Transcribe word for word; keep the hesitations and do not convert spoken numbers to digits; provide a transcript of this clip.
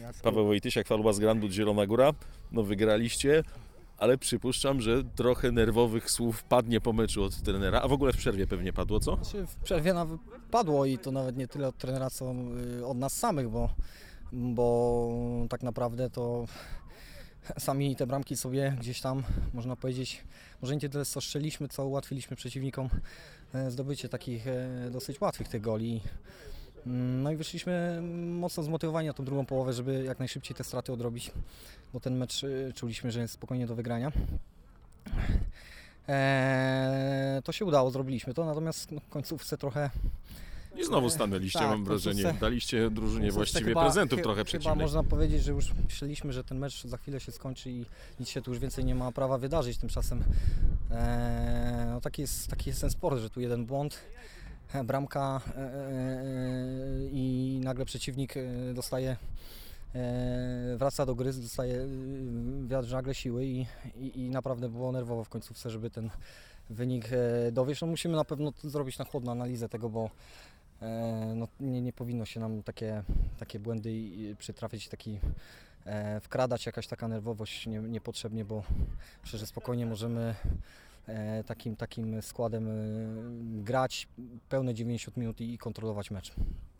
Paweł Wojtysiak, Falubas Granbud, Zielona Góra. No wygraliście, ale przypuszczam, że trochę nerwowych słów padnie po meczu od trenera, a w ogóle w przerwie pewnie padło, co? Znaczy, w przerwie nawet padło i to nawet nie tyle od trenera, co y, od nas samych, bo, bo tak naprawdę to sami te bramki sobie gdzieś tam, można powiedzieć, może nie tyle co strzeliśmy, co ułatwiliśmy przeciwnikom e, zdobycie takich e, dosyć łatwych tych goli. No i wyszliśmy mocno zmotywowani na tą drugą połowę, żeby jak najszybciej te straty odrobić, bo ten mecz e, czuliśmy, że jest spokojnie do wygrania. E, to się udało, zrobiliśmy to, natomiast no, w końcówce trochę... I znowu stanęliście, tak, mam wrażenie. końcówce- Daliście drużynie właściwie chyba, prezentów chy- trochę Chyba przeciwnej. można powiedzieć, że już myśleliśmy, że ten mecz za chwilę się skończy i nic się tu już więcej nie ma prawa wydarzyć. Tymczasem e, no taki, jest, taki jest ten sport, że tu jeden błąd, e, bramka e, e, i nagle przeciwnik e, dostaje, e, wraca do gry, dostaje e, wiatr w żagle siły i, i, i naprawdę było nerwowo w końcówce, żeby ten wynik e, dowieść. No musimy na pewno zrobić na chłodno analizę tego, bo E, no, nie, nie powinno się nam takie, takie błędy i- i przytrafić, taki, e, wkradać jakaś taka nerwowość nie, niepotrzebnie, bo myślę, że spokojnie możemy e, takim, takim składem e, grać pełne dziewięćdziesiąt minut i, i kontrolować mecz.